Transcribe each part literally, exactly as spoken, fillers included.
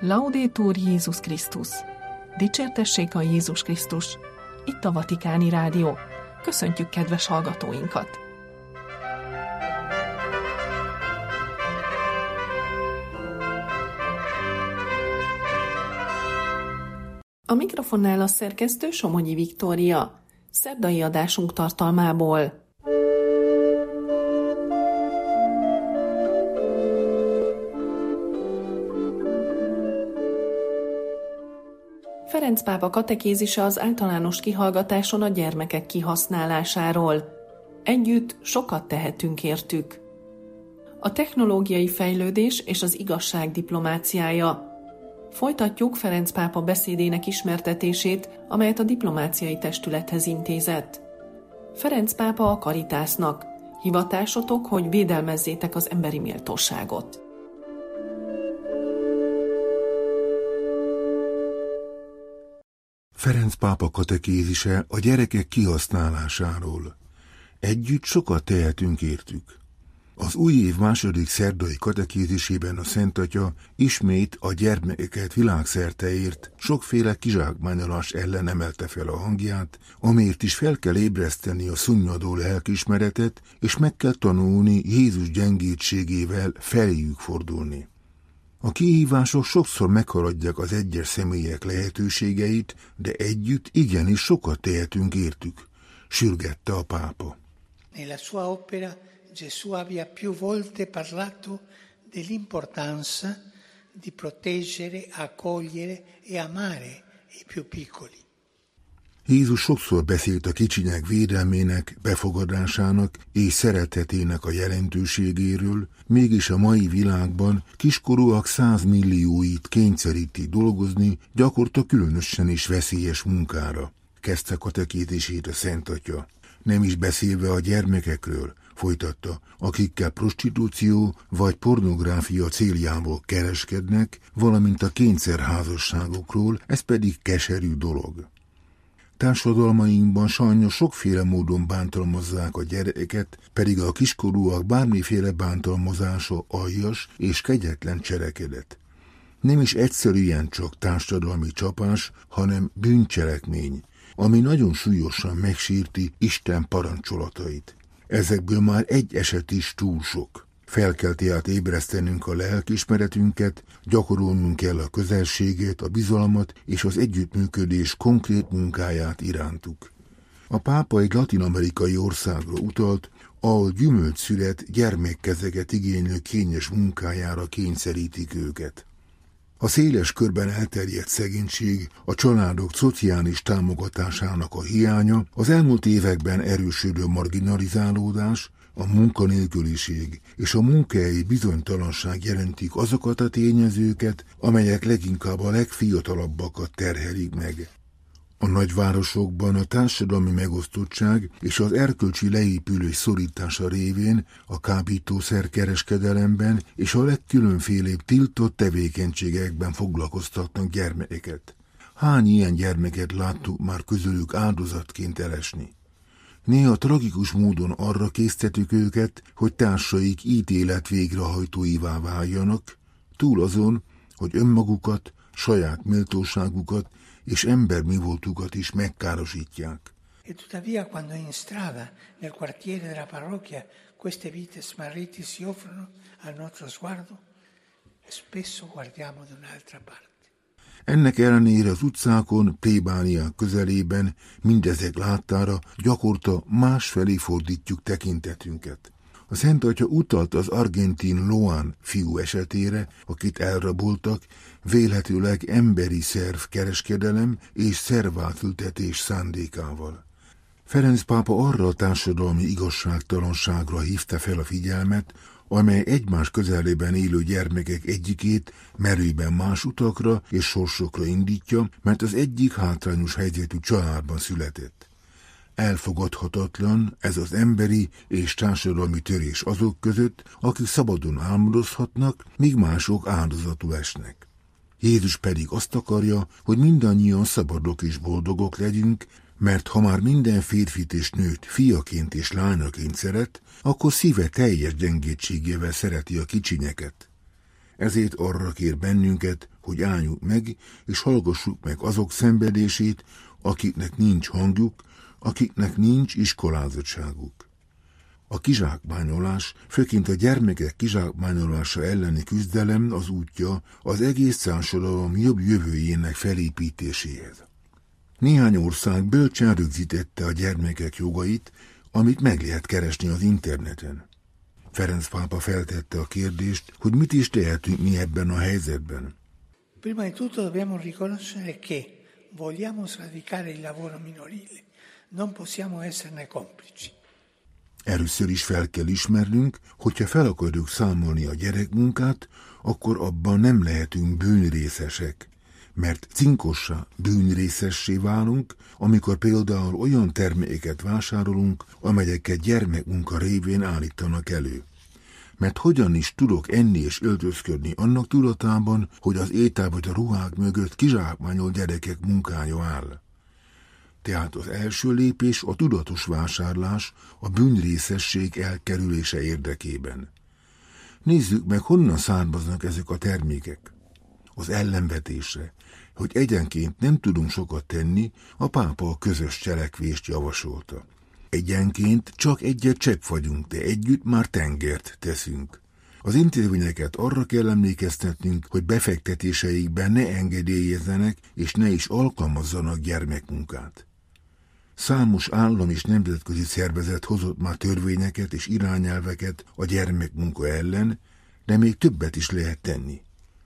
Laudetur Jézus Krisztus! Dicsértessék a Jézus Krisztus! Itt a Vatikáni Rádió. Köszöntjük kedves hallgatóinkat! A mikrofonnál a szerkesztő Somogyi Viktória. Szerdai adásunk tartalmából. Ferenc pápa katekézise az általános kihallgatáson a gyermekek kihasználásáról. Együtt sokat tehetünk értük. A technológiai fejlődés és az igazság diplomáciája. Folytatjuk Ferenc pápa beszédének ismertetését, amelyet a diplomáciai testülethez intézett. Ferenc pápa a Caritasnak. Hivatásotok, hogy védelmezzétek az emberi méltóságot. Ferenc pápa katekézise a gyerekek kihasználásáról. Együtt sokat tehetünk értük. Az új év második szerdai katekézisében a Szent Atya ismét a gyermekeket világszerte ért sokféle kizsákmányolás ellen emelte fel a hangját, amiért is fel kell ébreszteni a szunnyadó lelkiismeretet, és meg kell tanulni Jézus gyengétségével feléjük fordulni. A kihívások sokszor meghaladják az egyes személyek lehetőségeit, de együtt igenis sokat tehetünk értük, sürgette a pápa. Nella sua opera Gesù abbia più volte parlato dell'importanza di proteggere, accogliere e amare i più piccoli. Jézus sokszor beszélt a kicsinyek védelmének, befogadásának és szeretetének a jelentőségéről, mégis a mai világban kiskorúak százmillióit kényszeríti dolgozni, gyakorta különösen is veszélyes munkára, kezdte katekézisét a Szent Atya. Nem is beszélve a gyermekekről, folytatta, akikkel prostitúció vagy pornográfia céljából kereskednek, valamint a kényszerházasságokról, ez pedig keserű dolog. Társadalmainkban sajnos sokféle módon bántalmazzák a gyereket, pedig a kiskorúak bármiféle bántalmazása aljas és kegyetlen cselekedet. Nem is egyszerűen csak társadalmi csapás, hanem bűncselekmény, ami nagyon súlyosan megsérti Isten parancsolatait. Ezekből már egy eset is túl sok. Fel kell tehát ébresztenünk a lelkiismeretünket, gyakorolnunk kell a közelséget, a bizalmat és az együttműködés konkrét munkáját irántuk. A pápa egy latin-amerikai országra utalt, ahol gyümölcsszület gyermekkezeket igénylő kényes munkájára kényszerítik őket. A széles körben elterjedt szegénység, a családok szociális támogatásának a hiánya, az elmúlt években erősödő marginalizálódás, a munkanélküliség és a munkahelyi bizonytalanság jelentik azokat a tényezőket, amelyek leginkább a legfiatalabbakat terhelik meg. A nagyvárosokban a társadalmi megosztottság és az erkölcsi leépülés szorítása révén a kábítószerkereskedelemben és a legkülönfélébb tiltott tevékenységekben foglalkoztatnak gyermekeket. Hány ilyen gyermeket láttuk már közülük áldozatként elesni? Néha tragikus módon arra késztetük őket, hogy társaik ítélet végrehajtóivá váljanak, túl azon, hogy önmagukat, saját méltóságukat és embermivoltukat is megkárosítják. E tuttavia quando in strada, nel quartiere della parrocchia, queste vite smarrite si offrono al nostro sguardo, spesso guardiamo da un'altra parte. Ennek ellenére az utcákon, plébániák közelében mindezek láttára gyakorta másfelé fordítjuk tekintetünket. A Szent Atya utalt az argentin Loan fiú esetére, akit elraboltak, vélhetőleg emberi szerv kereskedelem és szervátültetés szándékával. Ferenc pápa arra a társadalmi igazságtalanságra hívta fel a figyelmet, amely egymás közelében élő gyermekek egyikét merőben más utakra és sorsokra indítja, mert az egyik hátrányos helyzetű családban született. Elfogadhatatlan ez az emberi és társadalmi törés azok között, akik szabadon álmodozhatnak, míg mások áldozatul esnek. Jézus pedig azt akarja, hogy mindannyian szabadok és boldogok legyünk, mert ha már minden férfit és nőt fiaként és lányaként szeret, akkor szíve teljes gyengétségével szereti a kicsinyeket. Ezért arra kér bennünket, hogy álljunk meg, és hallgassuk meg azok szenvedését, akiknek nincs hangjuk, akiknek nincs iskolázottságuk. A kizsákmányolás, főként a gyermekek kizsákmányolása elleni küzdelem az útja az egész társadalom jobb jövőjének felépítéséhez. Néhány ország bölcsen rögzítette a gyermekek jogait, amit meg lehet keresni az interneten. Ferenc pápa feltette a kérdést, hogy mit is tehetünk mi ebben a helyzetben. Prima di tutto dobbiamo riconoscere che vogliamo sradicare il lavoro minorile, non possiamo esserne complici. Először is fel kell ismernünk, hogyha fel akarjuk számolni a gyerekmunkát, akkor abban nem lehetünk bűnrészesek, mert cinkossá, bűnrészessé válunk, amikor például olyan termékeket vásárolunk, amelyeket gyermekmunka révén állítanak elő. Mert hogyan is tudok enni és öltözködni annak tudatában, hogy az étel vagy a ruhák mögött kizsákmányolt gyerekek munkája áll. Tehát az első lépés a tudatos vásárlás, a bűnrészesség elkerülése érdekében. Nézzük meg, honnan származnak ezek a termékek. Az ellenvetésre, hogy egyenként nem tudunk sokat tenni, a pápa a közös cselekvést javasolta. Egyenként csak egyet csepp vagyunk, de együtt már tengert teszünk. Az intézményeket arra kell emlékeztetnünk, hogy befektetéseikben ne engedélyezzenek és ne is alkalmazzanak gyermekmunkát. Számos állam és nemzetközi szervezet hozott már törvényeket és irányelveket a gyermekmunka ellen, de még többet is lehet tenni.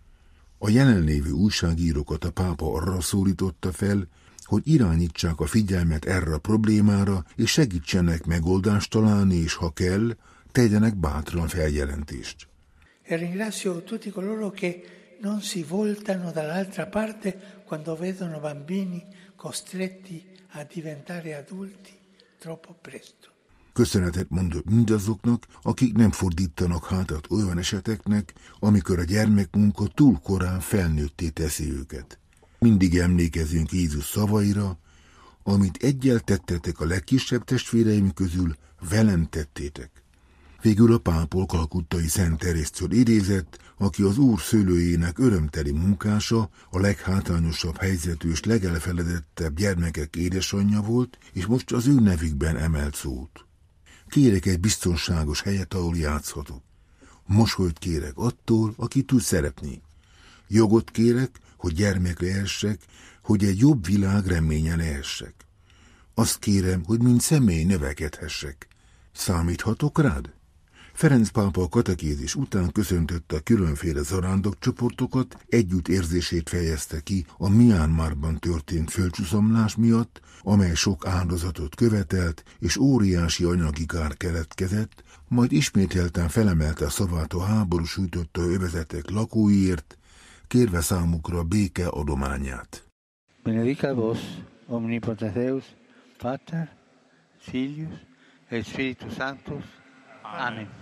A jelenlévő újságírókat a pápa arra szólította fel, hogy irányítsák a figyelmet erre a problémára, és segítsenek megoldást találni, és ha kell, tegyenek bátran feljelentést. E ringrazio tutti coloro che non si voltano dall'altra parte quando vedono bambini costretti a diventare adulti troppo presto. Köszönetet mondok mindazoknak, akik nem fordítanak hátat olyan eseteknek, amikor a gyermekmunka túl korán felnőtté teszi őket. Mindig emlékezünk Jézus szavaira, amit egyel tettetek a legkisebb testvéreim közül, velem tettétek. Végül a pápa kalkuttai Szent Teréztől idézett, aki az Úr szőlőjének örömteli munkása, a leghátrányosabb helyzetű és legelfeledettebb gyermekek édesanyja volt, és most az ő nevükben emelt szót. Kérek egy biztonságos helyet, ahol játszhatok. Mosolyt kérek attól, aki tud szeretni. Jogot kérek, hogy gyermek lehessek, hogy egy jobb világ reménye lehessek. Azt kérem, hogy mint személy növekedhessek. Számíthatok rád? Ferenc pápa a katekézis után köszöntötte a különféle zarándokcsoportokat, együttérzését fejezte ki a Myanmarban történt földcsuszamlás miatt, amely sok áldozatot követelt, és óriási anyagi kár keletkezett, majd ismételten felemelte a szavát a háború sújtotta övezetek lakóiért, kérve számukra béke adományát. Benedicat vos, omnipotens Deus, Pater, Filius et Spiritus Sanctus. Amen.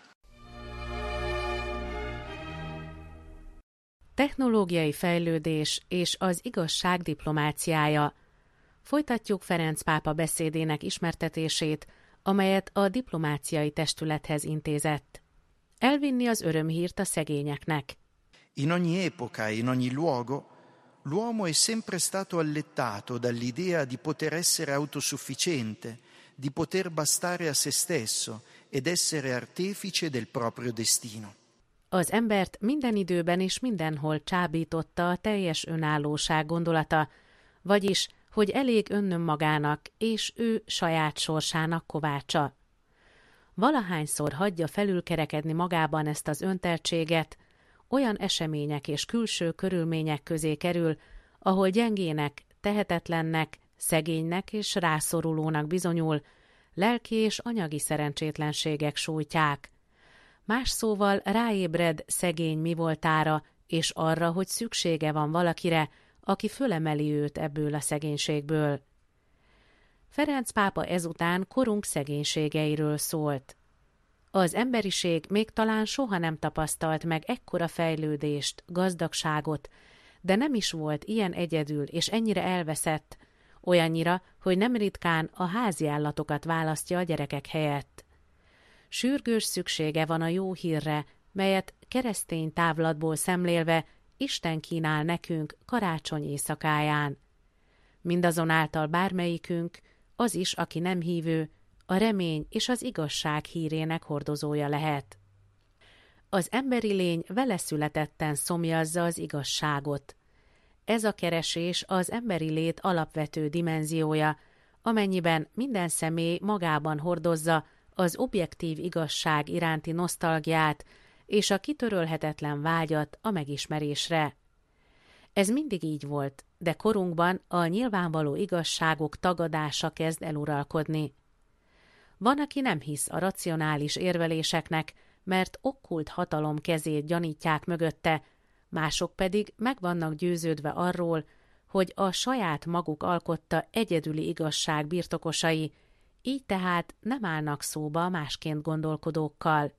Technológiai fejlődés és az igazság diplomáciája. Folytatjuk Ferenc pápa beszédének ismertetését, amelyet a diplomáciai testülethez intézett. Elvinni az örömhírt a szegényeknek. In ogni epoca e in ogni luogo, l'uomo è sempre stato allettato dall'idea di poter essere autosufficiente, di poter bastare a se stesso ed essere artefice del proprio destino. Az embert minden időben és mindenhol csábította a teljes önállóság gondolata, vagyis, hogy elég önnön magának, és ő saját sorsának kovácsa. Valahányszor hagyja felülkerekedni magában ezt az önteltséget, olyan események és külső körülmények közé kerül, ahol gyengének, tehetetlennek, szegénynek és rászorulónak bizonyul, lelki és anyagi szerencsétlenségek sújtják. Más szóval ráébred szegény mi voltára, és arra, hogy szüksége van valakire, aki fölemeli őt ebből a szegénységből. Ferenc pápa ezután korunk szegénységeiről szólt. Az emberiség még talán soha nem tapasztalt meg ekkora fejlődést, gazdagságot, de nem is volt ilyen egyedül és ennyire elveszett, olyannyira, hogy nem ritkán a háziállatokat választja a gyerekek helyett. Sürgős szüksége van a jó hírre, melyet keresztény távlatból szemlélve Isten kínál nekünk karácsony éjszakáján. Mindazonáltal bármelyikünk, az is, aki nem hívő, a remény és az igazság hírének hordozója lehet. Az emberi lény veleszületetten szomjazza az igazságot. Ez a keresés az emberi lét alapvető dimenziója, amennyiben minden személy magában hordozza az objektív igazság iránti nosztalgiát és a kitörölhetetlen vágyat a megismerésre. Ez mindig így volt, de korunkban a nyilvánvaló igazságok tagadása kezd eluralkodni. Van, aki nem hisz a racionális érveléseknek, mert okkult hatalom kezét gyanítják mögötte, mások pedig meg vannak győződve arról, hogy a saját maguk alkotta egyedüli igazság birtokosai, így tehát nem állnak szóba másként gondolkodókkal.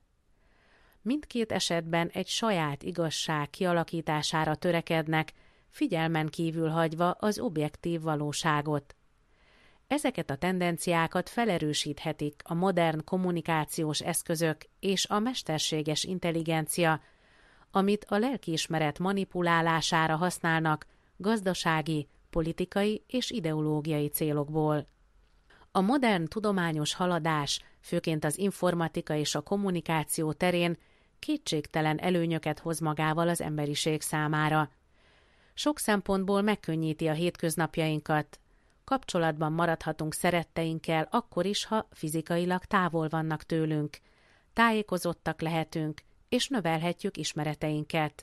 Mindkét esetben egy saját igazság kialakítására törekednek, figyelmen kívül hagyva az objektív valóságot. Ezeket a tendenciákat felerősíthetik a modern kommunikációs eszközök és a mesterséges intelligencia, amit a lelkiismeret manipulálására használnak gazdasági, politikai és ideológiai célokból. A modern tudományos haladás, főként az informatika és a kommunikáció terén kétségtelen előnyöket hoz magával az emberiség számára. Sok szempontból megkönnyíti a hétköznapjainkat. Kapcsolatban maradhatunk szeretteinkkel akkor is, ha fizikailag távol vannak tőlünk. Tájékozottak lehetünk, és növelhetjük ismereteinket.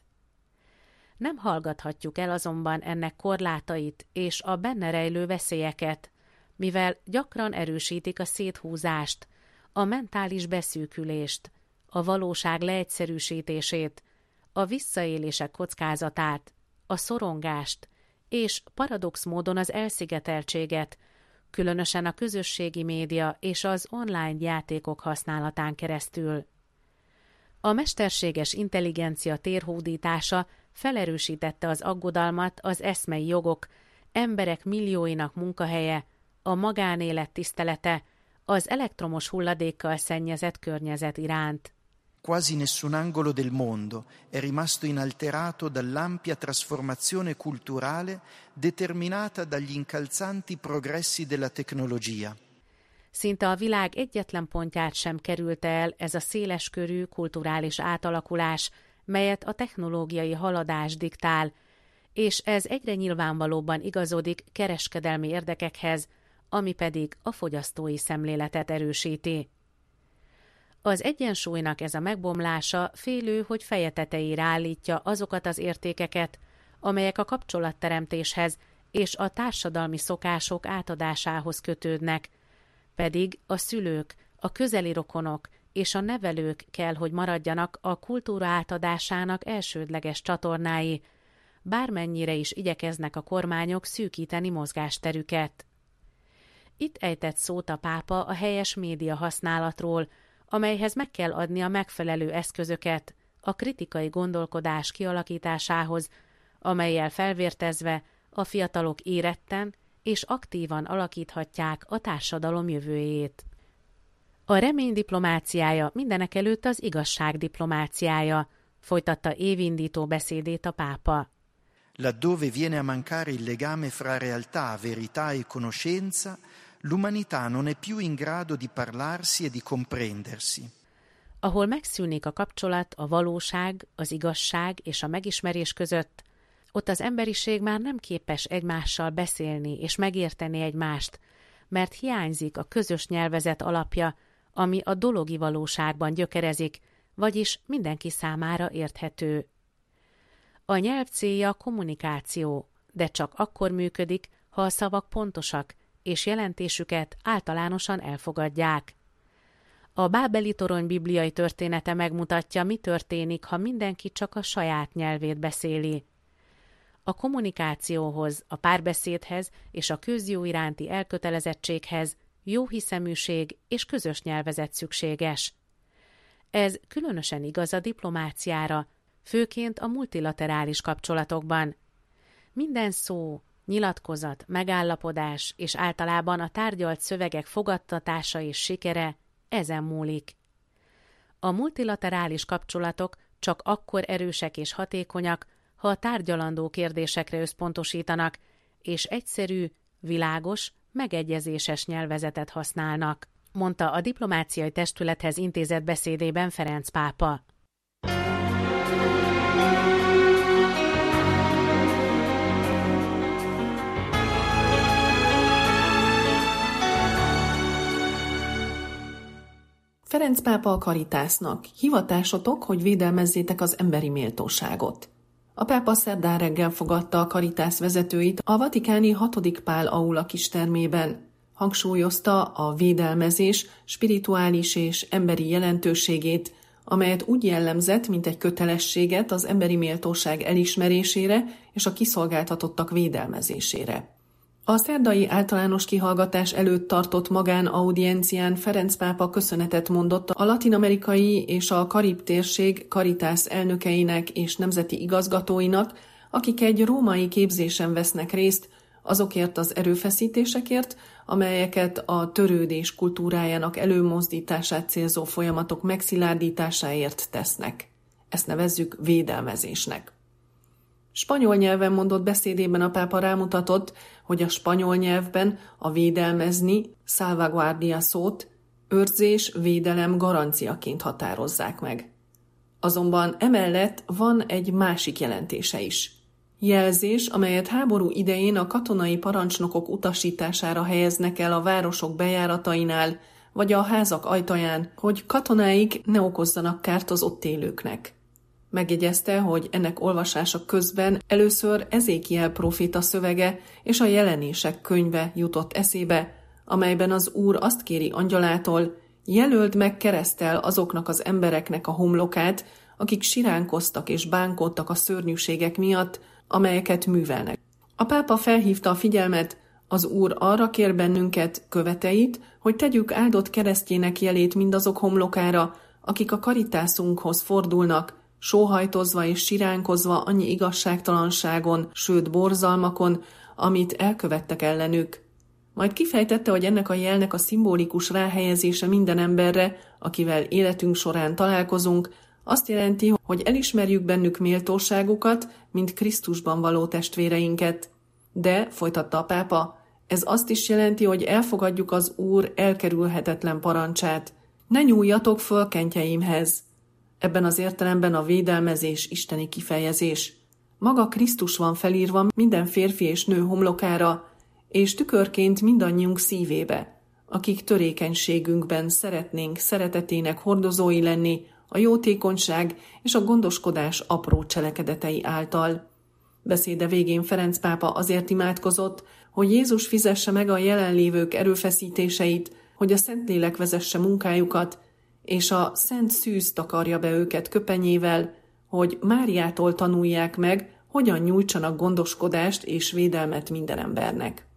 Nem hallgathatjuk el azonban ennek korlátait és a benne rejlő veszélyeket, mivel gyakran erősítik a széthúzást, a mentális beszűkülést, a valóság leegyszerűsítését, a visszaélések kockázatát, a szorongást és paradox módon az elszigeteltséget, különösen a közösségi média és az online játékok használatán keresztül. A mesterséges intelligencia térhódítása felerősítette az aggodalmat az eszmei jogok, emberek millióinak munkahelye, a magánélet tisztelete, az elektromos hulladékkal szennyezett környezet iránt. Quasi nessun angolo del mondo è rimasto inalterato dall'ampia trasformazione culturale determinata dagli incalzanti progressi della tecnologia. Szinte a világ egyetlen pontját sem kerülte el ez a széleskörű kulturális átalakulás, melyet a technológiai haladás diktál, és ez egyre nyilvánvalóbban igazodik kereskedelmi érdekekhez, ami pedig a fogyasztói szemléletet erősíti. Az egyensúlynak ez a megbomlása félő, hogy feje tetejére állítja azokat az értékeket, amelyek a kapcsolatteremtéshez és a társadalmi szokások átadásához kötődnek, pedig a szülők, a közeli rokonok és a nevelők kell, hogy maradjanak a kultúra átadásának elsődleges csatornái, bármennyire is igyekeznek a kormányok szűkíteni mozgásterüket. Itt ejtett szót a pápa a helyes média használatról, amelyhez meg kell adni a megfelelő eszközöket a kritikai gondolkodás kialakításához, amellyel felvértezve a fiatalok éretten és aktívan alakíthatják a társadalom jövőjét. A remény diplomáciája mindenekelőtt az igazság diplomáciája, folytatta évindító beszédét a pápa. Laddove viene a mancare il legame fra realtà, verità e conoscenza, l'umanità non è più in grado di parlarsi e di comprendersi. Ahol megszűnik a kapcsolat a valóság, az igazság és a megismerés között, ott az emberiség már nem képes egymással beszélni és megérteni egymást, mert hiányzik a közös nyelvezet alapja, ami a dologi valóságban gyökerezik, vagyis mindenki számára érthető. A nyelv célja a kommunikáció, de csak akkor működik, ha a szavak pontosak, és jelentésüket általánosan elfogadják. A bábeli torony bibliai története megmutatja, mi történik, ha mindenki csak a saját nyelvét beszéli. A kommunikációhoz, a párbeszédhez és a közjó iránti elkötelezettséghez jóhiszeműség és közös nyelvezet szükséges. Ez különösen igaz a diplomáciára, főként a multilaterális kapcsolatokban. Minden szó, nyilatkozat, megállapodás és általában a tárgyalt szövegek fogadtatása és sikere ezen múlik. A multilaterális kapcsolatok csak akkor erősek és hatékonyak, ha ha a tárgyalandó kérdésekre összpontosítanak, és egyszerű, világos, megegyezéses nyelvezetet használnak, mondta a diplomáciai testülethez intézett beszédében Ferenc pápa. Ferenc pápa a Caritasnak: hivatásotok, hogy védelmezzétek az emberi méltóságot. A pápa szerdán reggel fogadta a Caritas vezetőit a vatikáni hatodik Pál aula kistermében. Hangsúlyozta a védelmezés spirituális és emberi jelentőségét, amelyet úgy jellemzett, mint egy kötelességet az emberi méltóság elismerésére és a kiszolgáltatottak védelmezésére. A szerdai általános kihallgatás előtt tartott magánaudiencián Ferenc pápa köszönetet mondott a latin-amerikai és a karib térség Caritas elnökeinek és nemzeti igazgatóinak, akik egy római képzésen vesznek részt, azokért az erőfeszítésekért, amelyeket a törődés kultúrájának előmozdítását célzó folyamatok megszilárdításáért tesznek. Ezt nevezzük védelmezésnek. Spanyol nyelven mondott beszédében a pápa rámutatott, hogy a spanyol nyelvben a védelmezni, salvaguardia szót őrzés, védelem garanciaként határozzák meg. Azonban emellett van egy másik jelentése is. Jelzés, amelyet háború idején a katonai parancsnokok utasítására helyeznek el a városok bejáratainál, vagy a házak ajtaján, hogy katonáik ne okozzanak kárt az ott élőknek. Megjegyezte, hogy ennek olvasása közben először Ezékiel próféta szövege és a jelenések könyve jutott eszébe, amelyben az Úr azt kéri angyalától: jelöld meg kereszttel azoknak az embereknek a homlokát, akik siránkoztak és bánkódtak a szörnyűségek miatt, amelyeket művelnek. A pápa felhívta a figyelmet: az Úr arra kér bennünket, követeit, hogy tegyük áldott keresztjének jelét mindazok homlokára, akik a Caritásunkhoz fordulnak, sóhajtozva és siránkozva annyi igazságtalanságon, sőt borzalmakon, amit elkövettek ellenük. Majd kifejtette, hogy ennek a jelnek a szimbolikus ráhelyezése minden emberre, akivel életünk során találkozunk, azt jelenti, hogy elismerjük bennük méltóságukat, mint Krisztusban való testvéreinket. De, folytatta a pápa, ez azt is jelenti, hogy elfogadjuk az Úr elkerülhetetlen parancsát: ne nyúljatok föl kentjeimhez. Ebben az értelemben a védelmezés isteni kifejezés. Maga Krisztus van felírva minden férfi és nő homlokára, és tükörként mindannyiunk szívébe, akik törékenységünkben szeretnénk szeretetének hordozói lenni a jótékonyság és a gondoskodás apró cselekedetei által. Beszéde végén Ferenc pápa azért imádkozott, hogy Jézus fizesse meg a jelenlévők erőfeszítéseit, hogy a Szentlélek vezesse munkájukat, és a szent szűz takarja be őket köpenyével, hogy Máriától tanulják meg, hogyan nyújtsanak gondoskodást és védelmet minden embernek.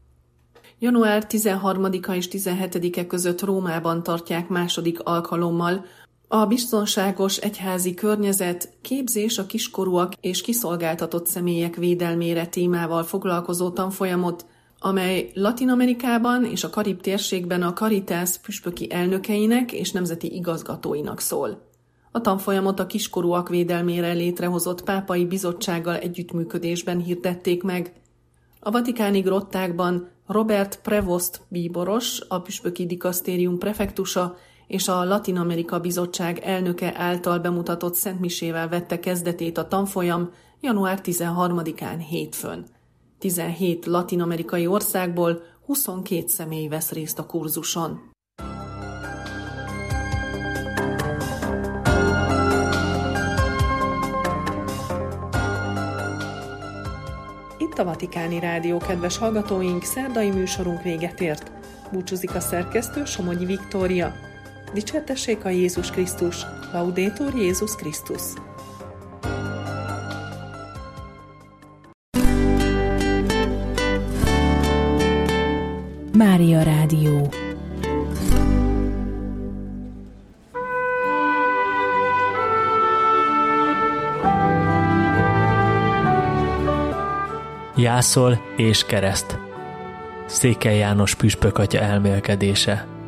január tizenharmadika és tizenhetedike között Rómában tartják második alkalommal a biztonságos egyházi környezet, képzés a kiskorúak és kiszolgáltatott személyek védelmére témával foglalkozó tanfolyamot, amely Latin-Amerikában és a Karib térségben a Caritas püspöki elnökeinek és nemzeti igazgatóinak szól. A tanfolyamot a kiskorúak védelmére létrehozott pápai bizottsággal együttműködésben hirdették meg. A vatikáni grottákban Robert Prevost bíboros, a püspöki dikasztérium prefektusa és a Latin-Amerika Bizottság elnöke által bemutatott szentmisével vette kezdetét a tanfolyam január tizenharmadikán hétfőn. tizenhét latin-amerikai országból huszonkét személy vesz részt a kurzuson. Itt a Vatikáni Rádió, kedves hallgatóink, szerdai műsorunk véget ért. Búcsúzik a szerkesztő, Somogyi Viktória. Dicsértessék a Jézus Krisztus! Laudetur Jézus Krisztus! Mária Rádió. Jászol és kereszt. Székely János püspök atya elmélkedése.